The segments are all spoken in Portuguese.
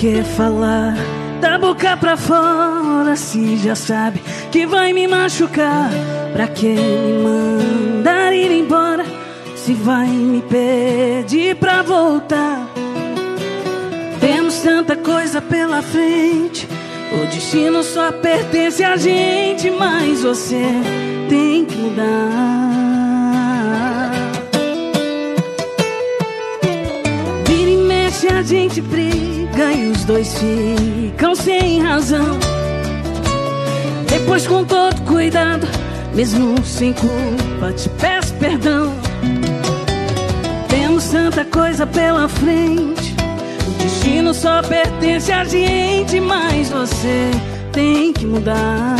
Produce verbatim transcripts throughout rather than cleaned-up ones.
que falar da boca pra fora se já sabe que vai me machucar? Pra que me mandar ir embora se vai me pedir pra voltar? Temos tanta coisa pela frente, o destino só pertence a gente, mas você tem que mudar. Vira e mexe, a gente briga e os dois ficam sem razão. Depois, com todo cuidado, mesmo sem culpa, te peço perdão. Temos tanta coisa pela frente, o destino só pertence a gente, mas você tem que mudar.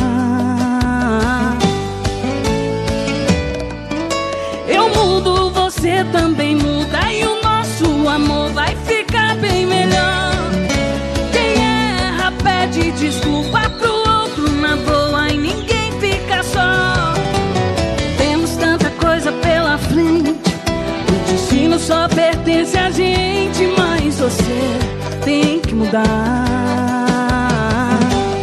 Eu mudo, você também muda, e o nosso amor vai ficar bem melhor. Quem erra pede desculpa pro outro na boa e ninguém fica só. Temos tanta coisa pela frente, o destino só pertence a gente, mas você tem que mudar.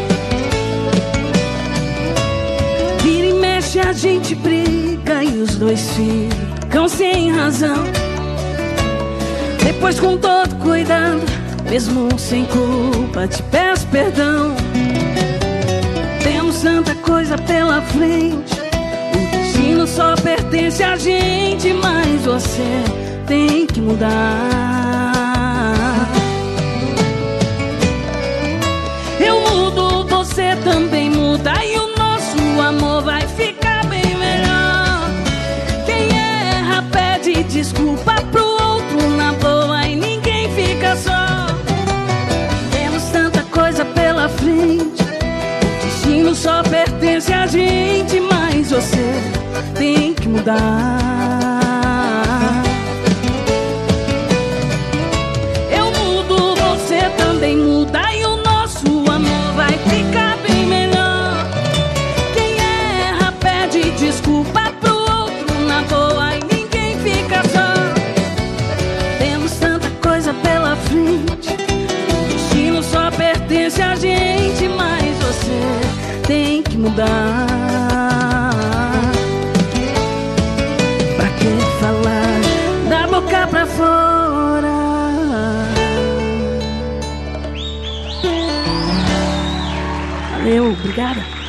Vira e mexe, a gente briga e os dois ficam sem razão. Depois, com todo cuidado, mesmo sem culpa, te peço perdão. Temos tanta coisa pela frente, o destino só pertence a gente, mas você tem que mudar. Eu mudo, você também muda, e o nosso amor vai ficar bem melhor. Quem erra pede desculpa pro outro na boa e ninguém fica só. Temos tanta coisa pela frente, o destino só pertence a gente, mas você tem que mudar. Eu mudo, você também muda, e o nosso amor vai ficar bem melhor. Quem erra pede desculpa pro outro na boa e ninguém fica só. Temos tanta coisa pela frente, o destino só pertence a gente, mas você tem que mudar. Pra que falar da boca pra fora? Valeu, obrigada.